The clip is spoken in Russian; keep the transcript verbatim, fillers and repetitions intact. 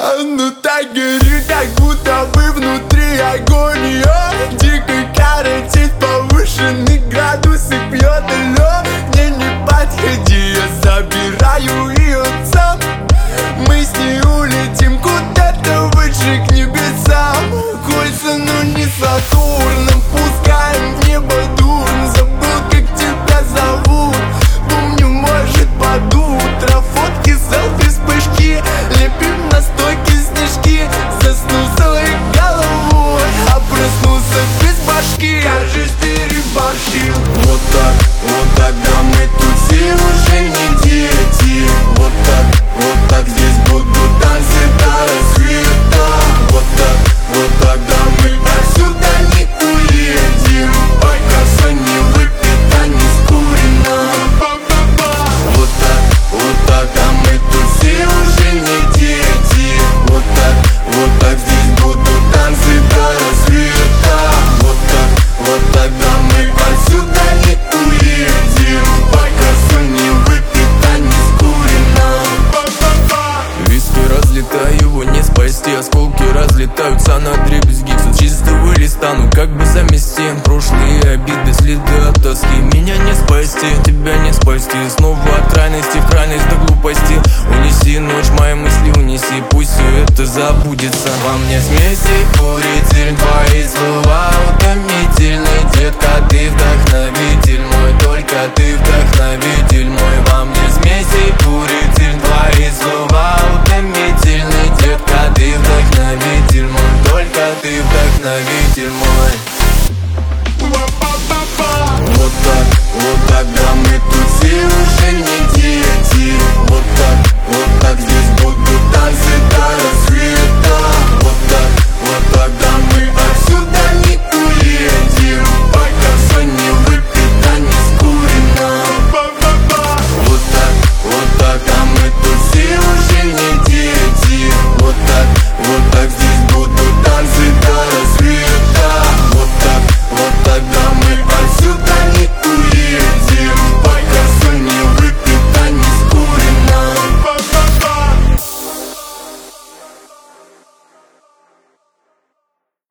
Ну так горит, как будто бы внутри агония. Дико коротит повышенный градус и пьет лед. Мне не подходи, я забираю ее сам. Мы с ней улетим куда-то выше к небесам. Кольца, но не Сатурном, пускаем в небо дурн. Забыл, как тебя зовут, помню, может, под утро. Фотки, селфи, вспышки, лепим на стойке снежки. Заснул своей головой, а проснулся без башки. Кажись, переборщил. Вот так, вот тогда мы тут все уже не дети. Вот так, вот так здесь будут танцы до рассвета. Вот так, вот тогда мы отсюда не уедем, пока все не выпито, не скурено. Вот так, вот тогда мы тут все уже не дети. Вот так, вот так здесь будут танцы до рассвета. Вот так, вот тогда мы отсюда не уедем, пока все не выпито, не скурено. Виски разлетаю, его не спасти. Осколки разлетаются на дребезги. Все чистого листа, ну как бы замести прошлые обиды, следы от тоски. Меня не спасти, тебя не спасти. Снова от крайности в крайность до глупости. Унеси ночь, мои мысли унеси. Пусть все это забудется. Во мне смеси, куритель, твои слова утомительны. Детка, ты вдохновитель мой, только ты вдохновитель мой. Во мне смеси,